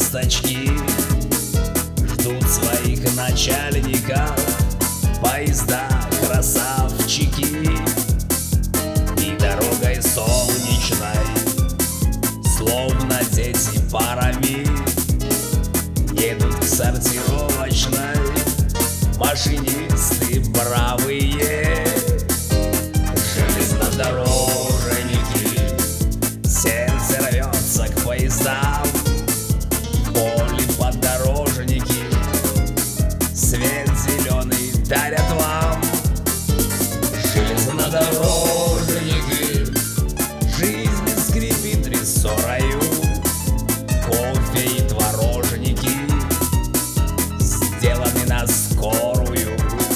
косточки ждут своих начальников. Поезда красавчики, и дорогой солнечной, словно дети парами, едут к сортировочной машинисты бравые. Железнодорожники, сердце рвется к поездам. В поле поддорожники свет зеленый дарят вам. Железнодорожники, жизнь скрипит рессорою. Кофе и творожники сделаны на скорую.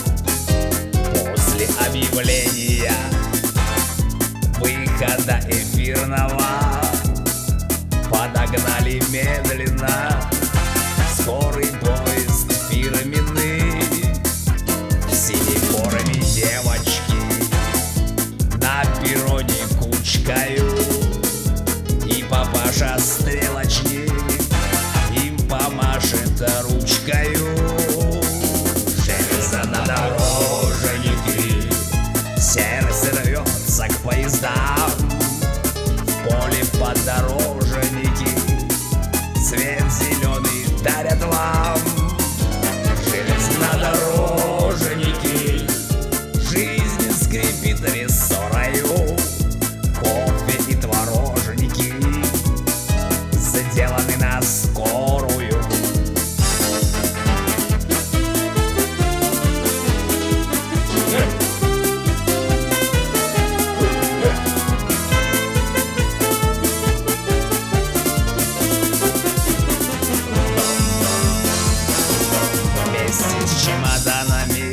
После объявления выхода эфирного подогнали медленно скорый поезд фирменный. В синей форме девочки на перроне кучкою, и папаша стрелочник им помашет ручкою. Железнодорожники, сердце рвется к поездам. В поле поддорожники свет зеленый дарят вам. Железнодорожники, жизнь скрипит рессорою. Кофе и творожники сделаны на скорую. Вместе с чемоданами,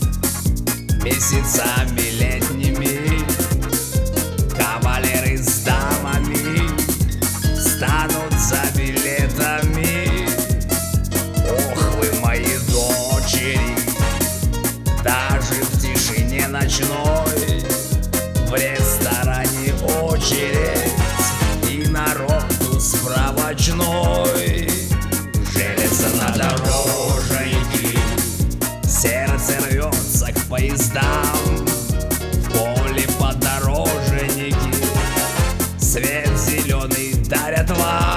месяцами летними, кавалеры с дамами станут за билетами. Ох вы, мои дочери, даже в тишине ночной в ресторане очередь и народу справочной. Железнодорожники, сердце рвется к поездам. В поле поддорожники свет зеленый дарят вам.